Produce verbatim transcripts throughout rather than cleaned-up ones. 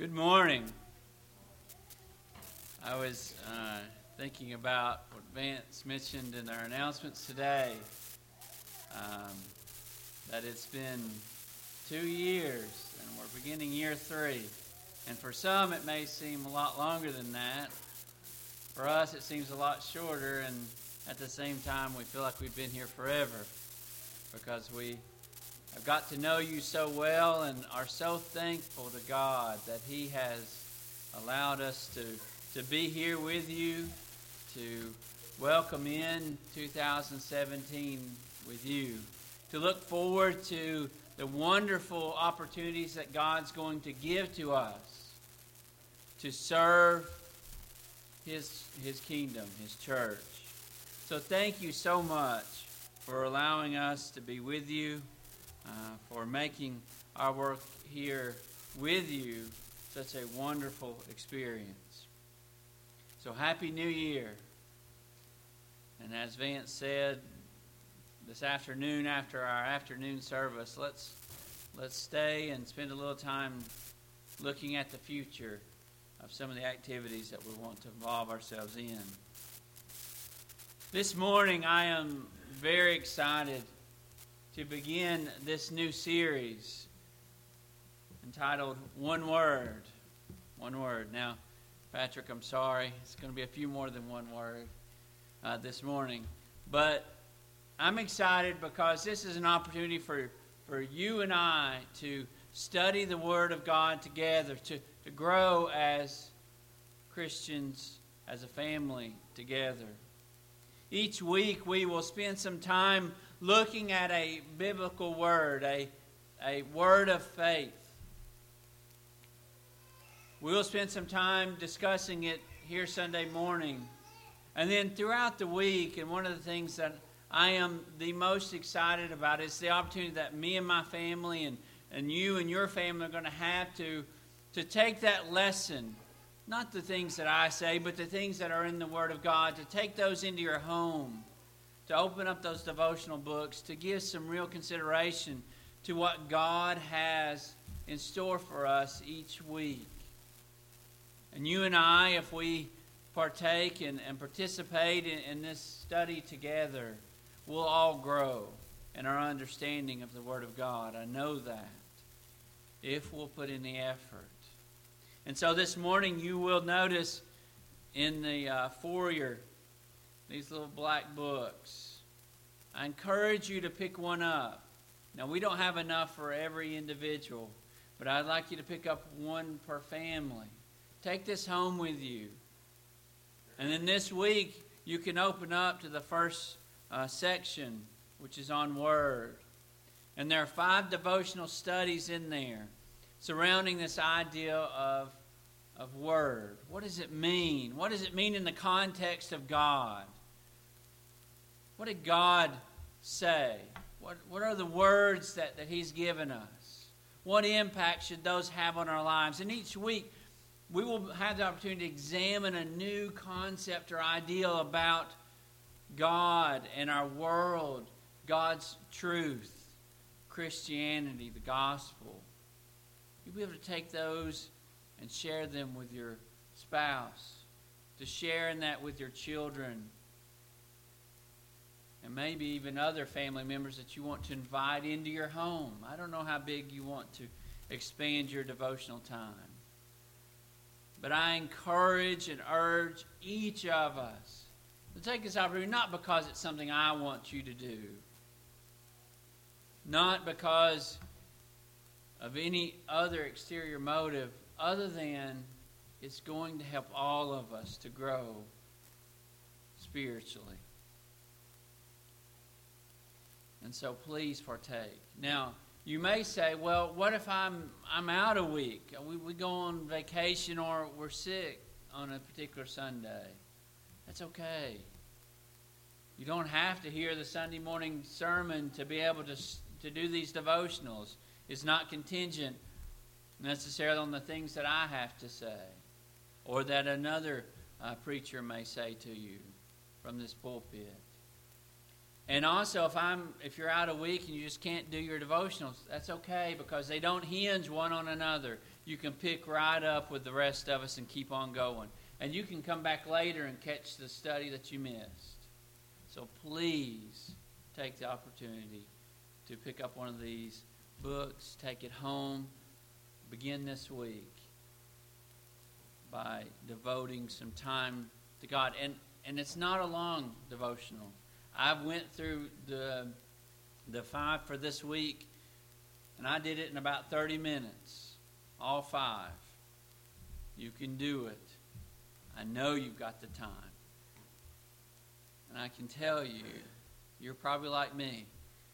Good morning. I was uh, thinking about what Vance mentioned in our announcements today, um, that it's been two years and we're beginning year three. And for some it may seem a lot longer than that. For us it seems a lot shorter, and at the same time we feel like we've been here forever because we have got to know you so well and are so thankful to God that He has allowed us to, to be here with you, to welcome in two thousand seventeen with you, to look forward to the wonderful opportunities that God's going to give to us to serve His, His kingdom, His church. So thank you so much for allowing us to be with you, Uh, for making our work here with you such a wonderful experience. So Happy New Year. And as Vance said, this afternoon after our afternoon service, let's let's stay and spend a little time looking at the future of some of the activities that we want to involve ourselves in. This morning I am very excited to begin this new series entitled One Word. One Word. Now, Patrick, I'm sorry. It's going to be a few more than one word uh, this morning. But I'm excited because this is an opportunity for, for you and I to study the Word of God together, to, to grow as Christians, as a family together. Each week we will spend some time looking at a biblical word, a, a word of faith. We'll spend some time discussing it here Sunday morning. And then throughout the week, and one of the things that I am the most excited about is the opportunity that me and my family and, and you and your family are going to have to, to take that lesson, not the things that I say, but the things that are in the Word of God, to take those into your home, to open up those devotional books, to give some real consideration to what God has in store for us each week. And you and I, if we partake and, and participate in, in this study together, we'll all grow in our understanding of the Word of God. I know that, if we'll put in the effort. And so this morning you will notice in the uh, foyer these little black books. I encourage you to pick one up. Now, we don't have enough for every individual, but I'd like you to pick up one per family. Take this home with you. And then this week, you can open up to the first uh, section, which is on Word. And there are five devotional studies in there surrounding this idea of, of Word. What does it mean? What does it mean in the context of God? What did God say? What, what are the words that, that He's given us? What impact should those have on our lives? And each week, we will have the opportunity to examine a new concept or ideal about God and our world, God's truth, Christianity, the gospel. You'll be able to take those and share them with your spouse, to share in that with your children, and maybe even other family members that you want to invite into your home. I don't know how big you want to expand your devotional time. But I encourage and urge each of us to take this opportunity, not because it's something I want you to do, not because of any other exterior motive, other than it's going to help all of us to grow spiritually. And so please partake. Now, you may say, well, what if I'm I'm out a week? We, we go on vacation or we're sick on a particular Sunday. That's okay. You don't have to hear the Sunday morning sermon to be able to, to do these devotionals. It's not contingent necessarily on the things that I have to say or that another uh, preacher may say to you from this pulpit. And also, if I'm if you're out a week and you just can't do your devotionals, that's okay, because they don't hinge one on another. you can pick right up with the rest of us and keep on going. And you can come back later and catch the study that you missed. So please take the opportunity to pick up one of these books, take it home, begin this week by devoting some time to God. And and it's not a long devotional. I went through the the five for this week, and I did it in about thirty minutes, all five. You can do it. I know you've got the time. And I can tell you, you're probably like me.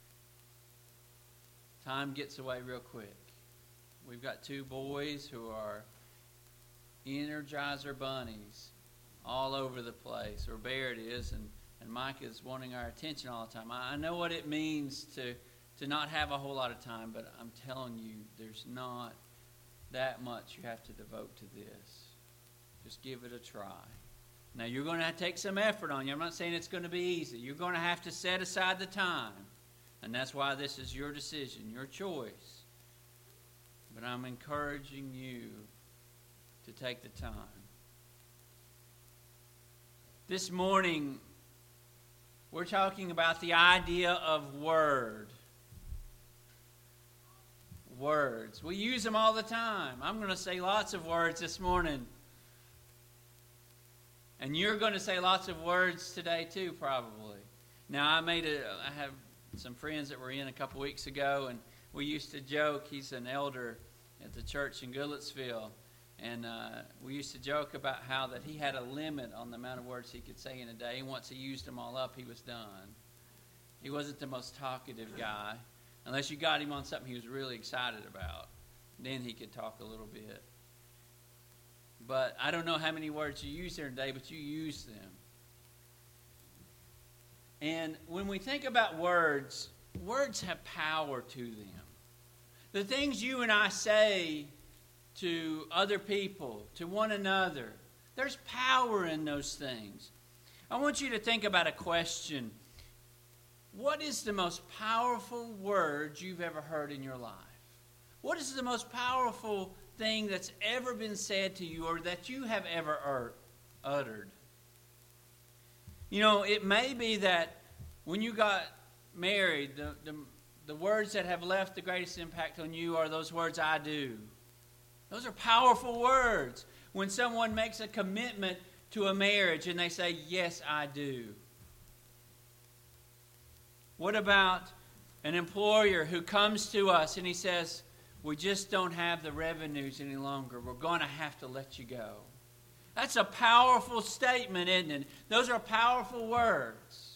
Time gets away real quick. We've got two boys who are Energizer bunnies all over the place, or Bear it is, and, and Mike is wanting our attention all the time. I, I know what it means to, to not have a whole lot of time, but I'm telling you, there's not that much you have to devote to this. Just give it a try. Now, you're going to have to take some effort on you. I'm not saying it's going to be easy. You're going to have to set aside the time. And that's why this is your decision, your choice. But I'm encouraging you to take the time. This morning, we're talking about the idea of word. Words. We use them all the time. I'm going to say lots of words this morning. And you're going to say lots of words today too, probably. Now, I made a, I have some friends that were in a couple weeks ago, and we used to joke. He's an elder at the church in Goodlettsville, and uh, we used to joke about how that he had a limit on the amount of words he could say in a day. And once he used them all up, he was done. He wasn't the most talkative guy, unless you got him on something he was really excited about. Then he could talk a little bit. But I don't know how many words you use there today, but you use them. And when we think about words, words have power to them. The things you and I say to other people, to one another, there's power in those things. I want you to think about a question. What is the most powerful word you've ever heard in your life? What is the most powerful thing that's ever been said to you, or that you have ever uttered? You know, it may be that when you got married, the, the, the words that have left the greatest impact on you are those words, I do. Those are powerful words. When someone makes a commitment to a marriage and they say, yes, I do. What about an employer who comes to us and he says, we just don't have the revenues any longer. We're going to have to let you go. That's a powerful statement, isn't it? Those are powerful words.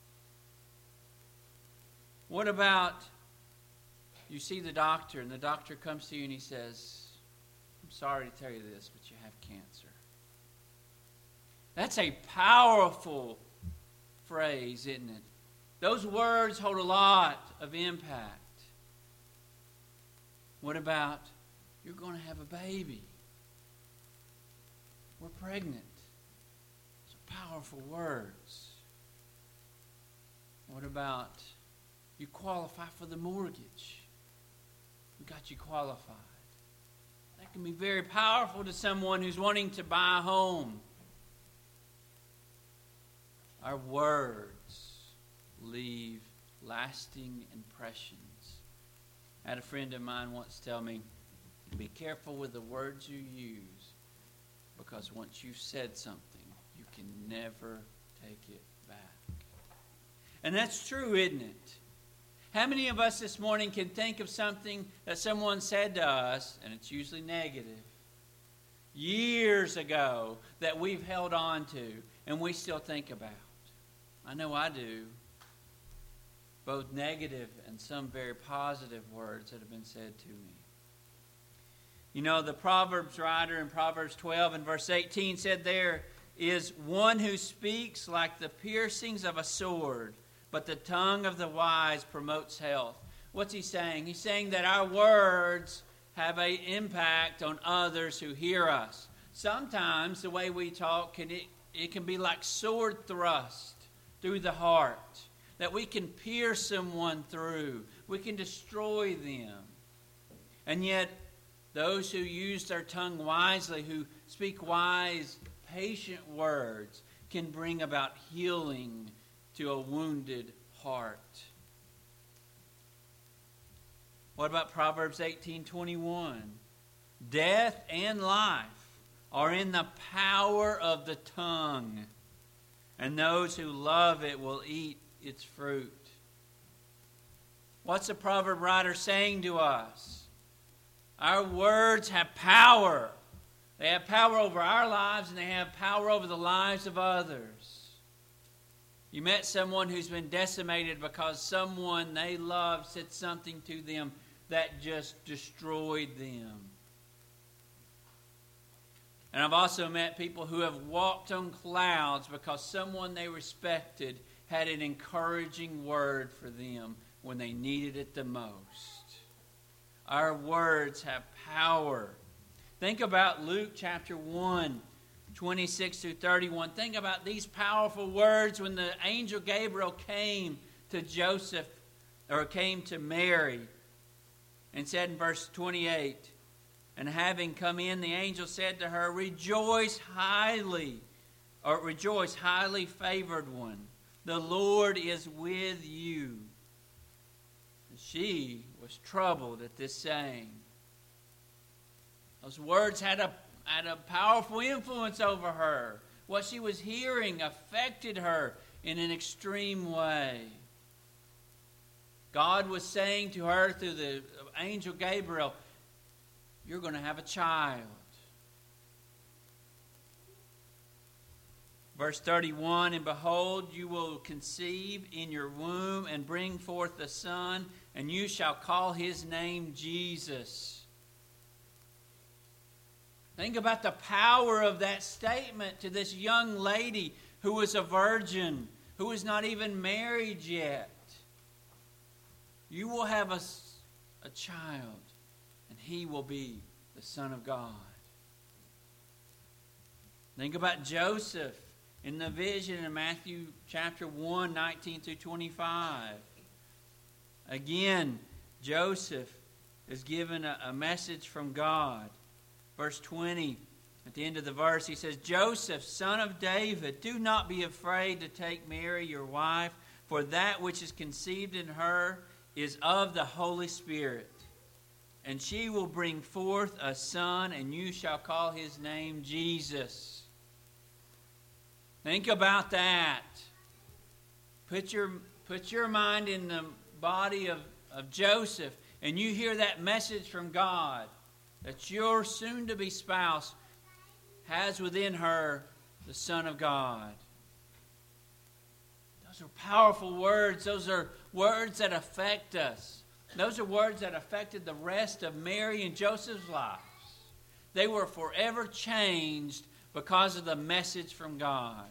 What about you see the doctor, and the doctor comes to you and he says, I'm sorry to tell you this, but you have cancer. That's a powerful phrase, isn't it? Those words hold a lot of impact. What about, you're going to have a baby? We're pregnant. Those are powerful words. What about, you qualify for the mortgage? We got you qualified. That can be very powerful to someone who's wanting to buy a home. Our words leave lasting impressions. I had a friend of mine once tell me, be careful with the words you use, because once you've said something, you can never take it back. And that's true, isn't it? How many of us this morning can think of something that someone said to us, and it's usually negative, years ago, that we've held on to and we still think about? I know I do. Both negative and some very positive words that have been said to me. You know, the Proverbs writer in Proverbs twelve and verse eighteen said there is one who speaks like the piercings of a sword, but the tongue of the wise promotes health. What's he saying? He's saying that our words have an impact on others who hear us. Sometimes the way we talk, can it, it can be like sword thrust through the heart. That we can pierce someone through. We can destroy them. And yet, Those who use their tongue wisely, who speak wise, patient words, can bring about healing to a wounded heart. What about Proverbs eighteen twenty-one? Death and life are in the power of the tongue, and those who love it will eat its fruit. What's the proverb writer saying to us? Our words have power. They have power over our lives, and they have power over the lives of others. You met someone who's been decimated because someone they loved said something to them that just destroyed them. And I've also met people who have walked on clouds because someone they respected had an encouraging word for them when they needed it the most. Our words have power. Think about Luke chapter one, twenty-six through thirty-one. Think about these powerful words when the angel Gabriel came to Joseph, or came to Mary, and said in verse twenty-eight, and having come in, the angel said to her, Rejoice highly, or rejoice, highly favored one. The Lord is with you. She was troubled at this saying. Those words had a, had a powerful influence over her. What she was hearing affected her in an extreme way. God was saying to her through the angel Gabriel, you're going to have a child. Verse thirty-one, and behold, you will conceive in your womb and bring forth a son, and you shall call his name Jesus. Think about the power of that statement to this young lady who was a virgin, who was not even married yet. You will have a, a child, and he will be the Son of God. Think about Joseph in the vision in Matthew chapter one, nineteen through twenty-five. Again, Joseph is given a, a message from God. Verse twenty, at the end of the verse, he says, Joseph, son of David, do not be afraid to take Mary, your wife, for that which is conceived in her is of the Holy Spirit. And she will bring forth a son, and you shall call his name Jesus. Think about that. Put your, put your mind in the body of, of Joseph, and you hear that message from God that your soon-to-be spouse has within her the Son of God. Those are powerful words. Those are words that affect us. Those are words that affected the rest of Mary and Joseph's lives. They were forever changed because of the message from God.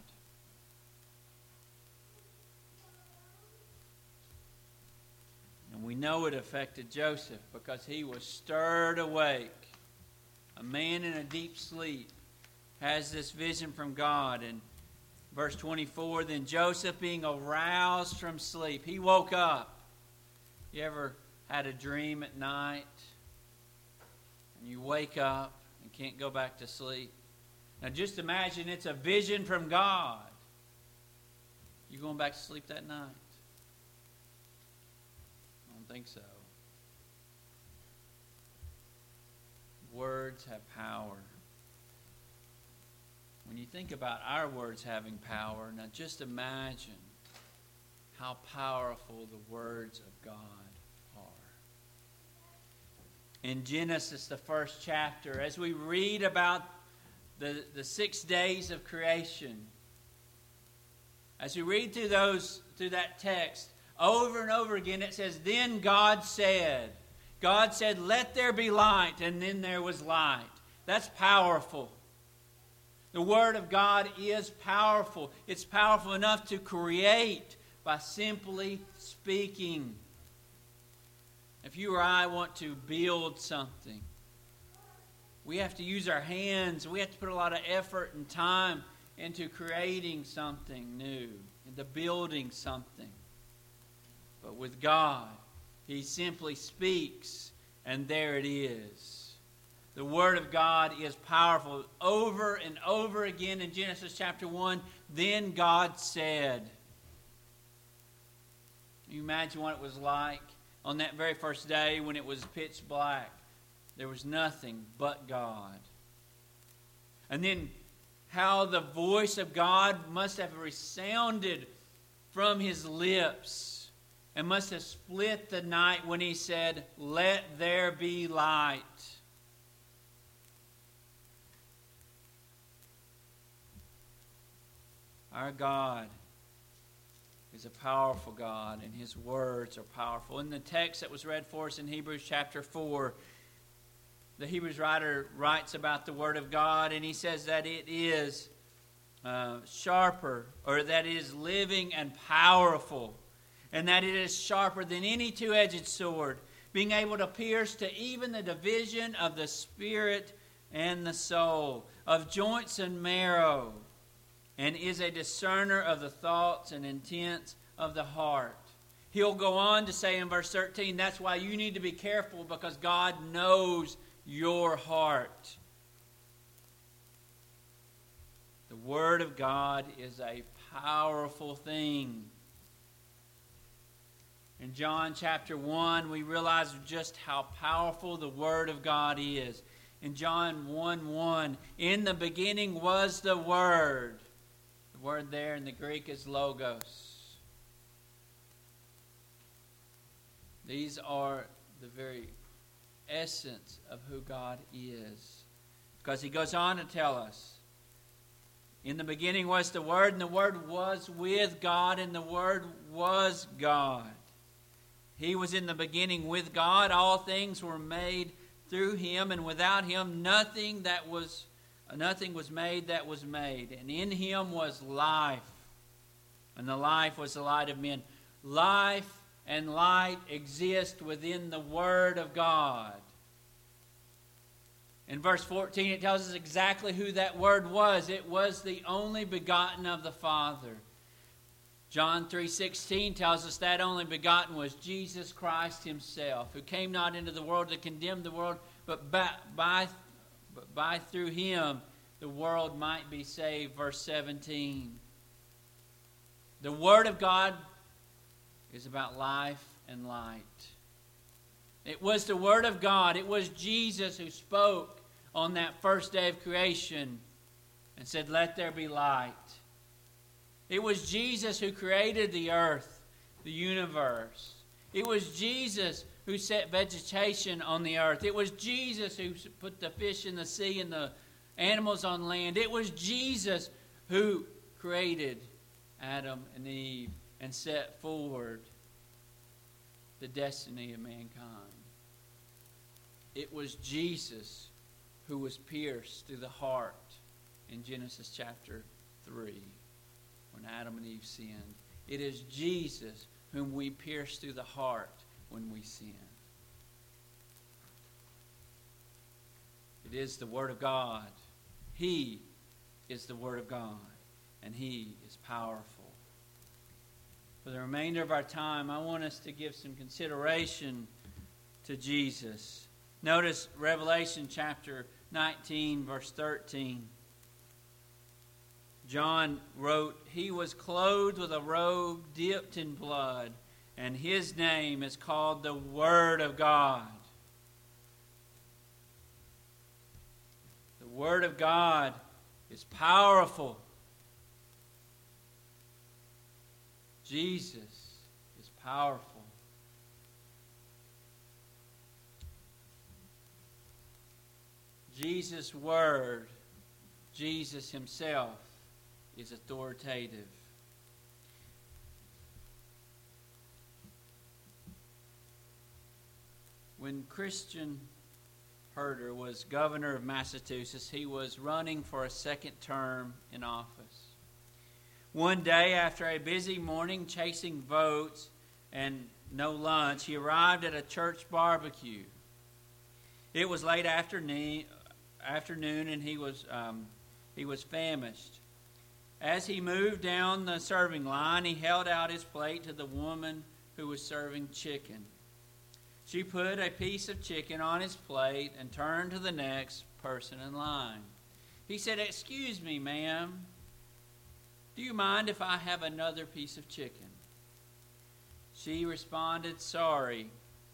And we know it affected Joseph because he was stirred awake. A man in a deep sleep has this vision from God. And verse twenty-four, then Joseph being aroused from sleep, he woke up. You ever had a dream at night and you wake up and can't go back to sleep? Now just imagine it's a vision from God. You going back to sleep that night? I don't think so. Words have power. When you think about our words having power, now just imagine how powerful the words of God are. In Genesis, the first chapter, as we read about the, the six days of creation, as we read through those through that text, over and over again it says, then God said, God said, let there be light, and then there was light. That's powerful. The Word of God is powerful. It's powerful enough to create by simply speaking. If you or I want to build something, we have to use our hands. We have to put a lot of effort and time into creating something new, into building something. But with God, He simply speaks, and there it is. The Word of God is powerful. Over and over again in Genesis chapter one, then God said. Can you imagine what it was like on that very first day when it was pitch black? There was nothing but God. And then how the voice of God must have resounded from His lips and must have split the night when He said, "Let there be light." Our God is a powerful God, and His words are powerful. In the text that was read for us in Hebrews chapter four, the Hebrews writer writes about the Word of God, and he says that it is uh, sharper, or that it is living and powerful, and that it is sharper than any two-edged sword, being able to pierce to even the division of the spirit and the soul, of joints and marrow, and is a discerner of the thoughts and intents of the heart. He'll go on to say in verse thirteen, that's why you need to be careful, because God knows your heart. The Word of God is a powerful thing. In John chapter one, we realize just how powerful the Word of God is. In John one one, in the beginning was the Word. The word there in the Greek is logos. These are the very essence of who God is. Because He goes on to tell us, in the beginning was the Word, and the Word was with God, and the Word was God. He was in the beginning with God. All things were made through Him, and without Him nothing that was nothing was made that was made. And in Him was life, and the life was the light of men. Life and light exist within the Word of God. In verse fourteen, it tells us exactly who that Word was. It was the only begotten of the Father. John three sixteen tells us that only begotten was Jesus Christ Himself, who came not into the world to condemn the world, but by, by, but by through Him the world might be saved. Verse seventeen. The Word of God is about life and light. It was the Word of God. It was Jesus who spoke on that first day of creation and said, "Let there be light." It was Jesus who created the earth, the universe. It was Jesus who set vegetation on the earth. It was Jesus who put the fish in the sea and the animals on land. It was Jesus who created Adam and Eve and set forward the destiny of mankind. It was Jesus who was pierced through the heart in Genesis chapter three when Adam and Eve sinned. It is Jesus whom we pierce through the heart when we sin. It is the Word of God. He is the Word of God, and He is powerful. For the remainder of our time, I want us to give some consideration to Jesus. Notice Revelation chapter nineteen, verse thirteen. John wrote, "He was clothed with a robe dipped in blood, and His name is called the Word of God." The Word of God is powerful. Jesus is powerful. Jesus' Word, Jesus Himself, is authoritative. When Christian Herter was governor of Massachusetts, he was running for a second term in office. One day, after a busy morning chasing votes and no lunch, he arrived at a church barbecue. It was late afternoon, afternoon and he was um, he was famished. As he moved down the serving line, he held out his plate to the woman who was serving chicken. She put a piece of chicken on his plate and turned to the next person in line. He said, "Excuse me, ma'am. Do you mind if I have another piece of chicken?" She responded, "Sorry.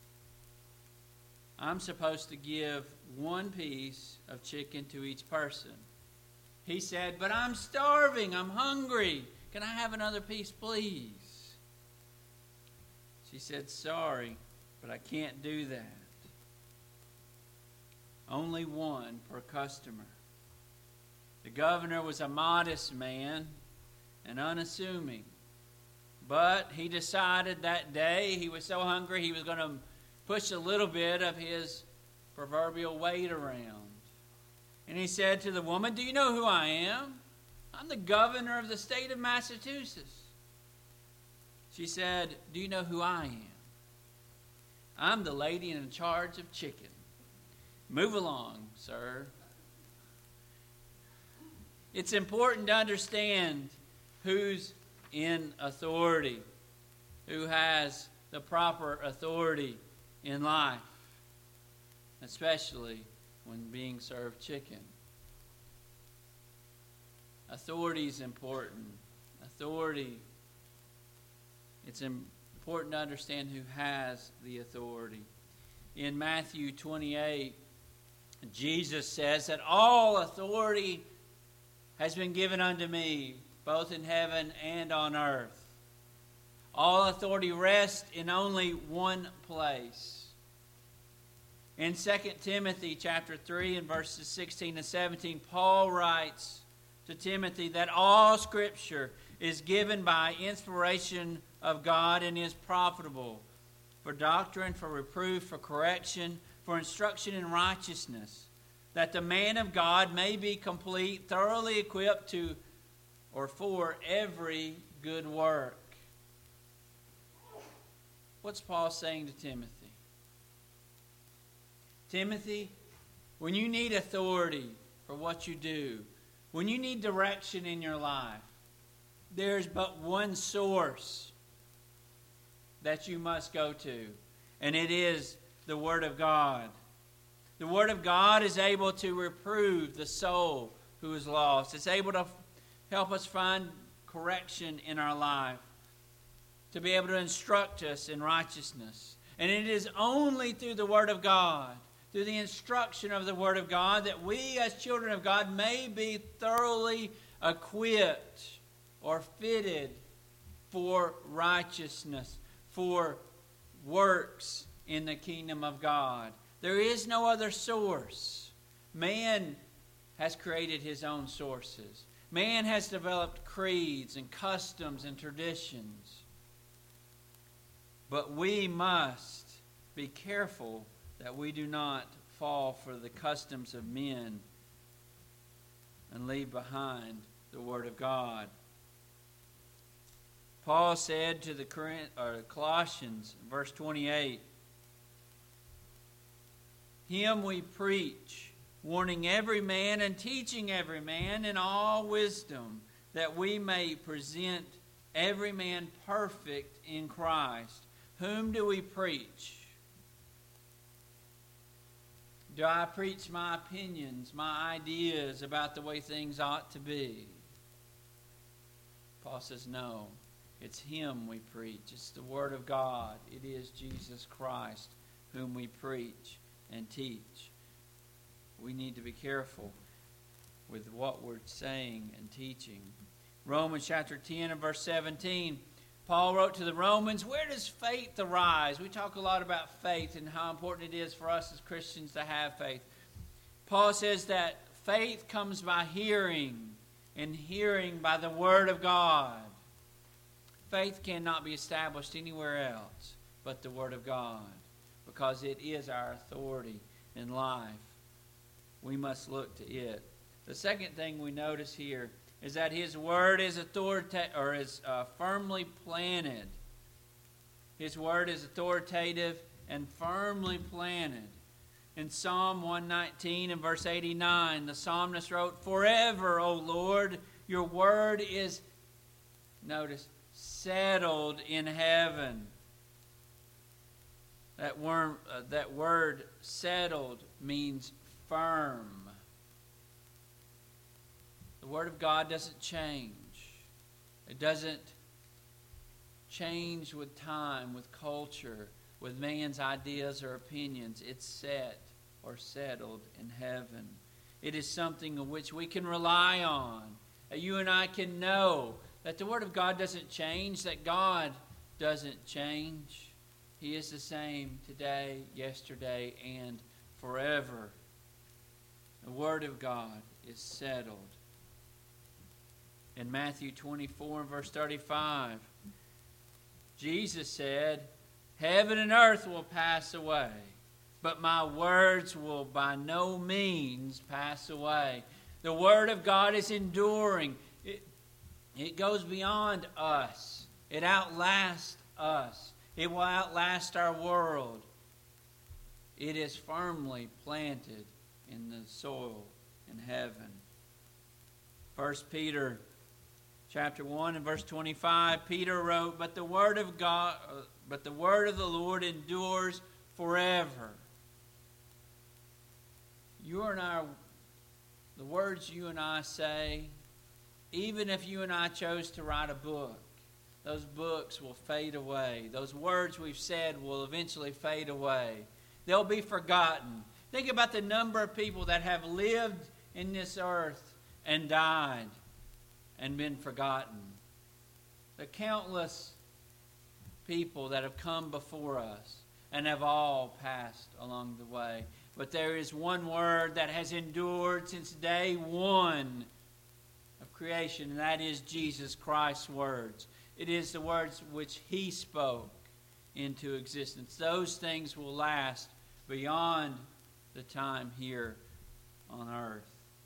I'm supposed to give one piece of chicken to each person." He said, "But I'm starving. I'm hungry. Can I have another piece, please?" She said, "Sorry, but I can't do that. Only one per customer." The governor was a modest man and unassuming, but he decided that day he was so hungry he was going to push a little bit of his proverbial weight around. And he said to the woman, "Do you know who I am? I'm the governor of the state of Massachusetts." She said, "Do you know who I am? I'm the lady in charge of chicken. Move along, sir." It's important to understand who's in authority, who has the proper authority in life, especially when being served chicken. Authority is important. Authority, it's important to understand who has the authority. In Matthew twenty-eight, Jesus says that all authority has been given unto me, both in heaven and on earth. All authority rests in only one place. In Second Timothy chapter three and verses sixteen and seventeen, Paul writes to Timothy that all Scripture is given by inspiration of God and is profitable for doctrine, for reproof, for correction, for instruction in righteousness, that the man of God may be complete, thoroughly equipped to or for every good work. What's Paul saying to Timothy? Timothy, when you need authority for what you do, when you need direction in your life, there's but one source that you must go to, and it is the Word of God. The Word of God is able to reprove the soul who is lost. It's able to help us find correction in our life, to be able to instruct us in righteousness. And it is only through the Word of God, through the instruction of the Word of God, that we as children of God may be thoroughly equipped or fitted for righteousness, for works in the kingdom of God. There is no other source. Man has created his own sources. Man has developed creeds and customs and traditions. But we must be careful that we do not fall for the customs of men and leave behind the Word of God. Paul said to the Colossians, verse twenty-eight, "Him we preach, warning every man and teaching every man in all wisdom, that we may present every man perfect in Christ." Whom do we preach? Do I preach my opinions, my ideas about the way things ought to be? Paul says, no. It's Him we preach. It's the Word of God. It is Jesus Christ whom we preach and teach. We need to be careful with what we're saying and teaching. Romans chapter ten and verse seventeen, Paul wrote to the Romans, where does faith arise? We talk a lot about faith and how important it is for us as Christians to have faith. Paul says that faith comes by hearing, and hearing by the Word of God. Faith cannot be established anywhere else but the Word of God, because it is our authority in life. We must look to it. The second thing we notice here is that His Word is authoritative, or is uh, firmly planted. His Word is authoritative and firmly planted. In Psalm one nineteen and verse eighty-nine, the psalmist wrote, "Forever, O Lord, your Word is," notice, "settled in heaven." That word, uh, that word settled means firm. The Word of God doesn't change. It doesn't change with time, with culture, with man's ideas or opinions. It's set or settled in heaven. It is something in which we can rely on. That you and I can know that the Word of God doesn't change, that God doesn't change. He is the same today, yesterday, and forever. The Word of God is settled. In Matthew twenty-four, verse thirty-five, Jesus said, "Heaven and earth will pass away, but my words will by no means pass away." The Word of God is enduring. It, it goes beyond us. It outlasts us. It will outlast our world. It is firmly planted in the soil in heaven. First Peter chapter one and verse twenty-five, Peter wrote, "But the word of God, but the word of the Lord endures forever." You and I, the words you and I say, even if you and I chose to write a book, those books will fade away. Those words we've said will eventually fade away. They'll be forgotten. Think about the number of people that have lived in this earth and died and been forgotten. The countless people that have come before us and have all passed along the way. But there is one word that has endured since day one of creation, and that is Jesus Christ's words. It is the words which He spoke into existence. Those things will last beyond the time here on earth.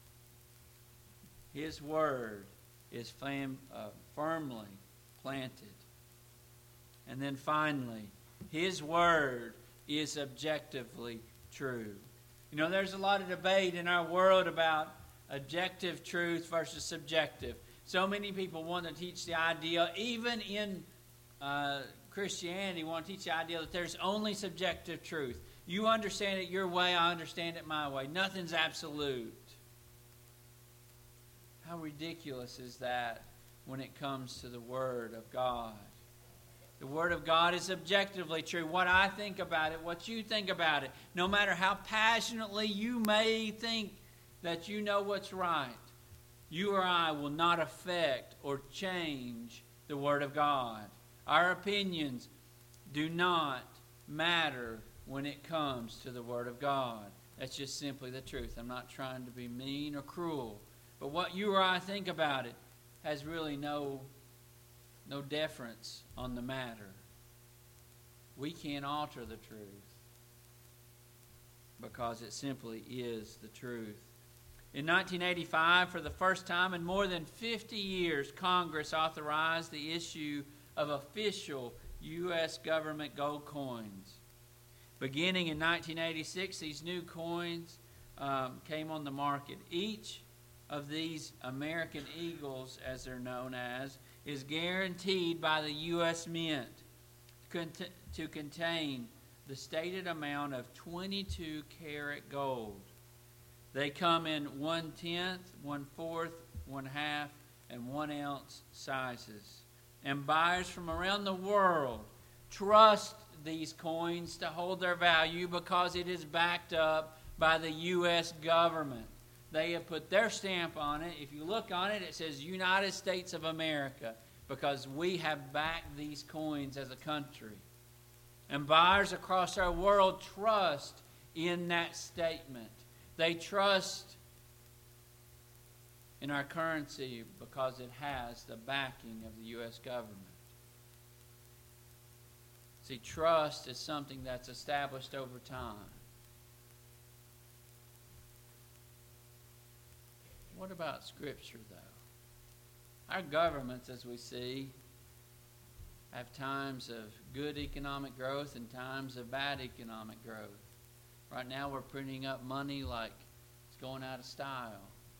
His word is fam- uh, firmly planted. And then finally, His word is objectively true. You know, there's a lot of debate in our world about objective truth versus subjective. So many people want to teach the idea, even in uh, Christianity, want to teach the idea that there's only subjective truth. You understand it your way, I understand it my way. Nothing's absolute. How ridiculous is that when it comes to the Word of God? The Word of God is objectively true. What I think about it, what you think about it, no matter how passionately you may think that you know what's right, you or I will not affect or change the Word of God. Our opinions do not matter when it comes to the Word of God. That's just simply the truth. I'm not trying to be mean or cruel. But what you or I think about it has really no, no deference on the matter. We can't alter the truth because it simply is the truth. In nineteen eighty-five, for the first time in more than fifty years, Congress authorized the issue of official U S government gold coins. Beginning in nineteen eighty-six, these new coins um, came on the market. Each of these American Eagles, as they're known as, is guaranteed by the U S Mint to contain the stated amount of twenty-two karat gold. They come in one-tenth, one-fourth, one-half, and one-ounce sizes. And buyers from around the world trust these coins to hold their value because it is backed up by the U S government. They have put their stamp on it. If you look on it, it says United States of America because we have backed these coins as a country. And buyers across our world trust in that statement. They trust in our currency because it has the backing of the U S government. See, trust is something that's established over time. What about Scripture, though? Our governments, as we see, have times of good economic growth and times of bad economic growth. Right now we're printing up money like it's going out of style.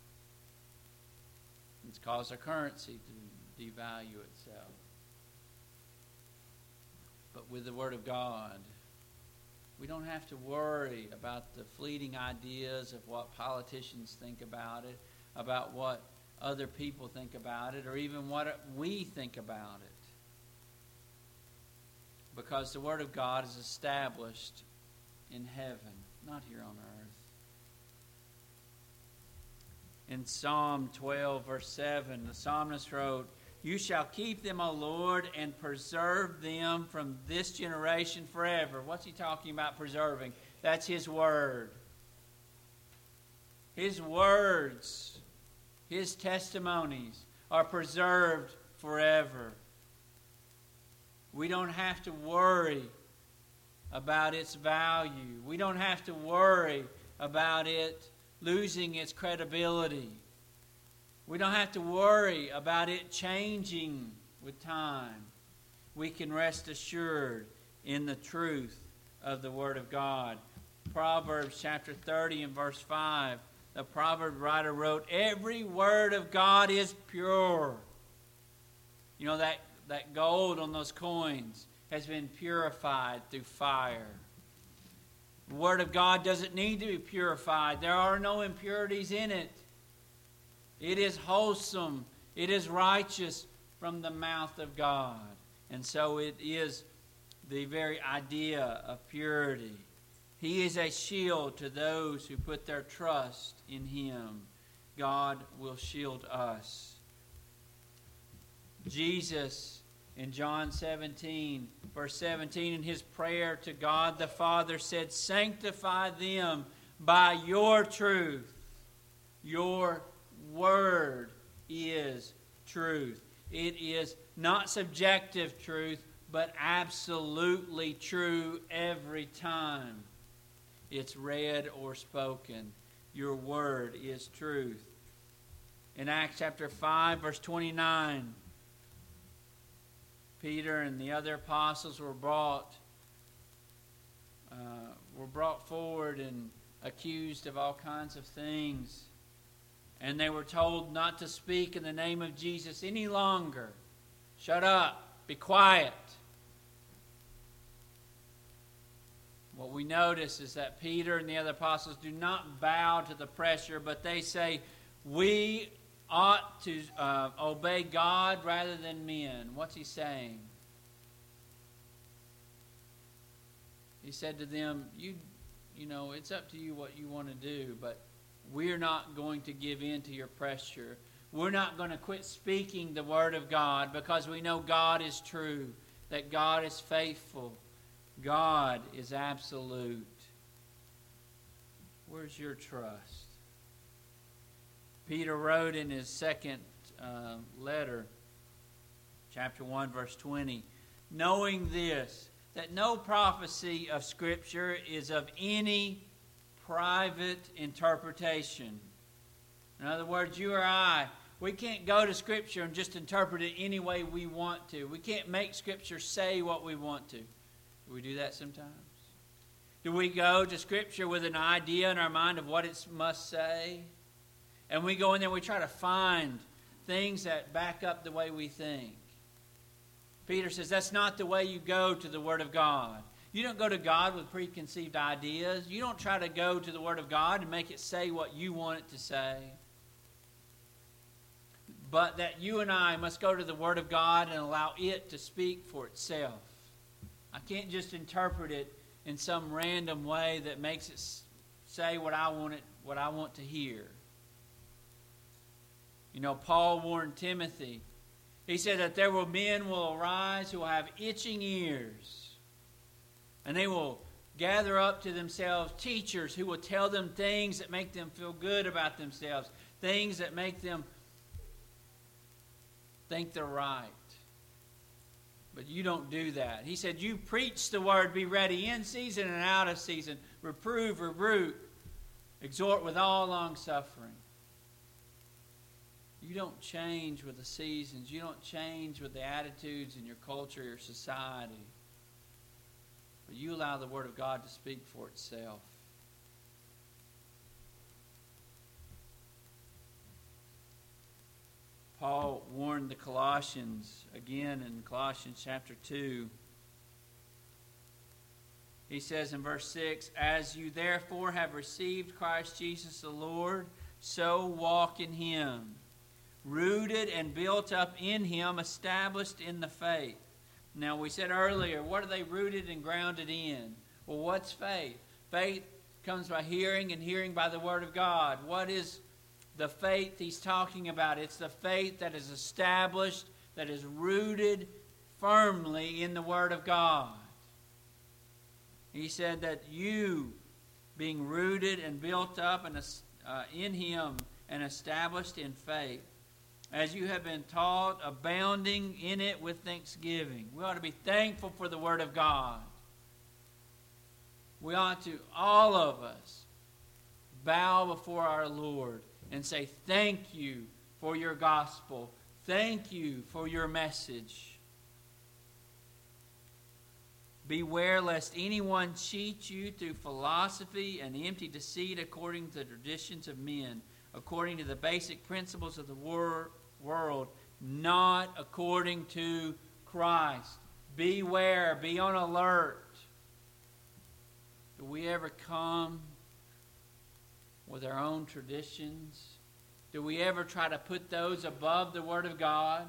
It's caused our currency to devalue itself. But with the Word of God, We don't have to worry about the fleeting ideas of what politicians think about it, about what other people think about it, or even what we think about it. Because the Word of God is established in heaven, not here on earth. In Psalm twelve, verse seven, the psalmist wrote, "You shall keep them, O Lord, and preserve them from this generation forever." What's he talking about preserving? That's His Word. His words, His testimonies are preserved forever. We don't have to worry about its value. We don't have to worry about it losing its credibility. We don't have to worry about it changing with time. We can rest assured in the truth of the Word of God. Proverbs chapter thirty and verse five, the proverb writer wrote, "Every word of God is pure." You know, that, that gold on those coins has been purified through fire. The Word of God doesn't need to be purified. There are no impurities in it. It is wholesome. It is righteous from the mouth of God. And so it is the very idea of purity. He is a shield to those who put their trust in Him. God will shield us. Jesus, in John seventeen, verse seventeen, in His prayer to God the Father said, "Sanctify them by your truth. Your Word is truth." It is not subjective truth, but absolutely true every time it's read or spoken. Your Word is truth. In Acts chapter five, verse twenty-nine, Peter and the other apostles were brought, uh, were brought forward and accused of all kinds of things. And they were told not to speak in the name of Jesus any longer. Shut up. Be quiet. What we notice is that Peter and the other apostles do not bow to the pressure, but they say, we ought to uh, obey God rather than men. What's he saying? He said to them, you, you know, it's up to you what you want to do, but we're not going to give in to your pressure. We're not going to quit speaking the Word of God because we know God is true, that God is faithful, God is absolute. Where's your trust? Peter wrote in his second uh, letter, chapter one, verse twenty, "Knowing this, that no prophecy of Scripture is of any private interpretation." In other words, you or I, we can't go to Scripture and just interpret it any way we want to. We can't make Scripture say what we want to. Do we do that sometimes? Do we go to Scripture with an idea in our mind of what it must say? And we go in there and we try to find things that back up the way we think. Peter says that's not the way you go to the Word of God. You don't go to God with preconceived ideas. You don't try to go to the Word of God and make it say what you want it to say. But that you and I must go to the Word of God and allow it to speak for itself. I can't just interpret it in some random way that makes it say what I want it, what I want to hear. You know, Paul warned Timothy. He said that there will men will arise who will have itching ears, and they will gather up to themselves teachers who will tell them things that make them feel good about themselves, things that make them think they're right. But you don't do that. He said, you preach the word, be ready in season and out of season, reprove, rebuke, exhort with all long suffering. You don't change with the seasons. You don't change with the attitudes in your culture, your society. But you allow the Word of God to speak for itself. Paul warned the Colossians again in Colossians chapter two. He says in verse six, "As you therefore have received Christ Jesus the Lord, so walk in him, rooted and built up in him, established in the faith." Now, we said earlier, what are they rooted and grounded in? Well, what's faith? Faith comes by hearing, and hearing by the Word of God. What is the faith he's talking about? It's the faith that is established, that is rooted firmly in the Word of God. He said that you, being rooted and built up and, uh, in him and established in faith, as you have been taught, abounding in it with thanksgiving. We ought to be thankful for the Word of God. We ought to, all of us, bow before our Lord and say, thank you for your gospel. Thank you for your message. Beware lest anyone cheat you through philosophy and empty deceit according to the traditions of men, according to the basic principles of the wor- world, not according to Christ. Beware, be on alert. Do we ever come with our own traditions? Do we ever try to put those above the Word of God?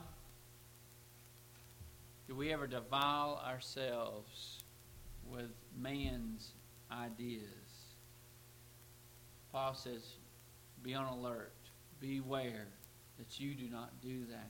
Do we ever defile ourselves with man's ideas? Paul says, be on alert. Beware that you do not do that.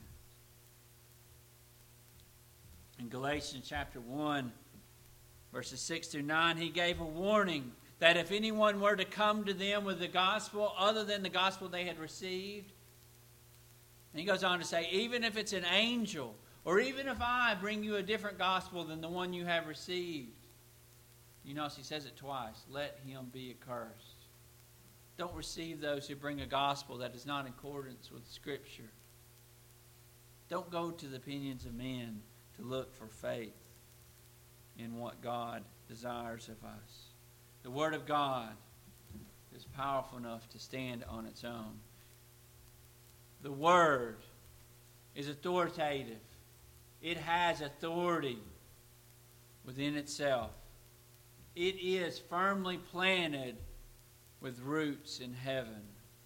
In Galatians chapter one, verses six through nine, he gave a warning that if anyone were to come to them with the gospel other than the gospel they had received, and he goes on to say, even if it's an angel, or even if I bring you a different gospel than the one you have received, you notice he says it twice, let him be accursed. Don't receive those who bring a gospel that is not in accordance with Scripture. Don't go to the opinions of men to look for faith in what God desires of us. The Word of God is powerful enough to stand on its own. The Word is authoritative. It has authority within itself. It is firmly planted with roots in heaven.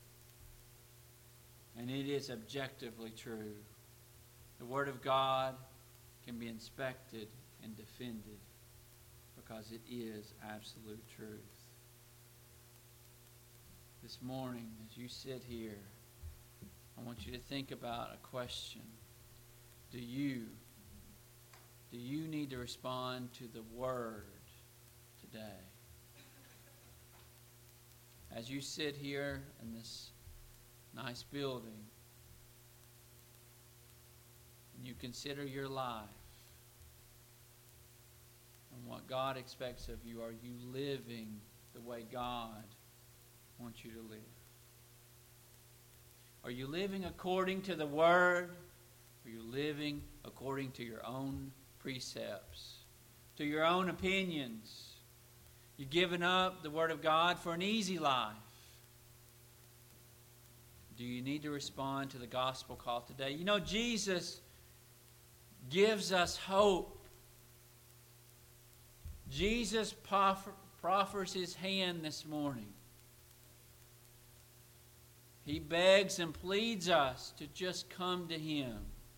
And it is objectively true. The Word of God can be inspected and defended because it is absolute truth. This morning, as you sit here, I want you to think about a question. Do you, do you need to respond to the Word today? As you sit here in this nice building, and you consider your life and what God expects of you, are you living the way God wants you to live? Are you living according to the Word? Or are you living according to your own precepts, to your own opinions? You've given up the Word of God for an easy life. Do you need to respond to the gospel call today? You know, Jesus gives us hope. Jesus proffers his hand this morning. He begs and pleads us to just come to him.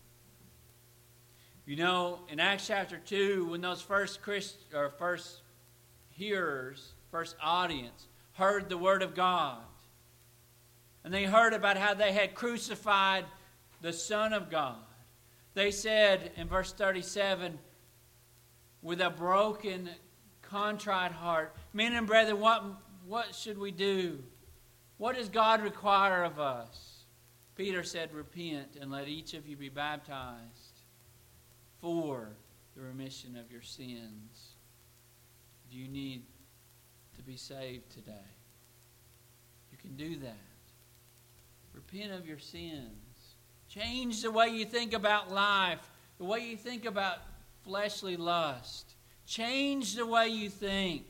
You know, in Acts chapter two, when those first Christ, or first hearers, first audience, heard the Word of God, and they heard about how they had crucified the Son of God, they said in verse thirty-seven, with a broken, contrite heart, men and brethren, what, what should we do? What does God require of us? Peter said, repent and let each of you be baptized for the remission of your sins. Do you need to be saved today? You can do that. Repent of your sins. Change the way you think about life, the way you think about fleshly lust. Change the way you think.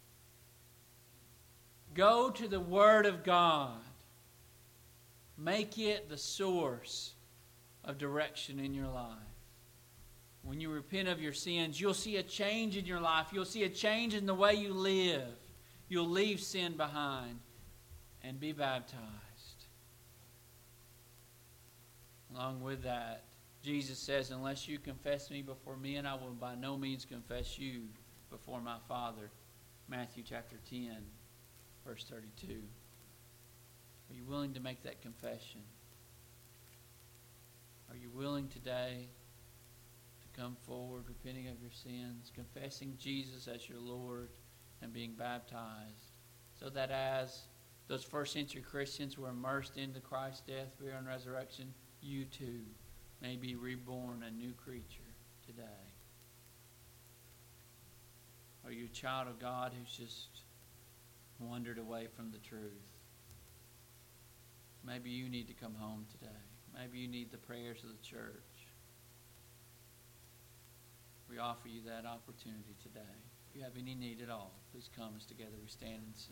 Go to the Word of God. Make it the source of direction in your life. When you repent of your sins, you'll see a change in your life. You'll see a change in the way you live. You'll leave sin behind and be baptized. Along with that, Jesus says, unless you confess me before men, I will by no means confess you before my Father. Matthew chapter ten, verse thirty-two. Are you willing to make that confession? Are you willing today to come forward, repenting of your sins, confessing Jesus as your Lord, and being baptized, so that as those first century Christians were immersed into Christ's death, burial, and resurrection, you too may be reborn a new creature today? Are you a child of God who's just wandered away from the truth? Maybe you need to come home today. Maybe you need the prayers of the church. We offer you that opportunity today. If you have any need at all, please come as together we stand and sing.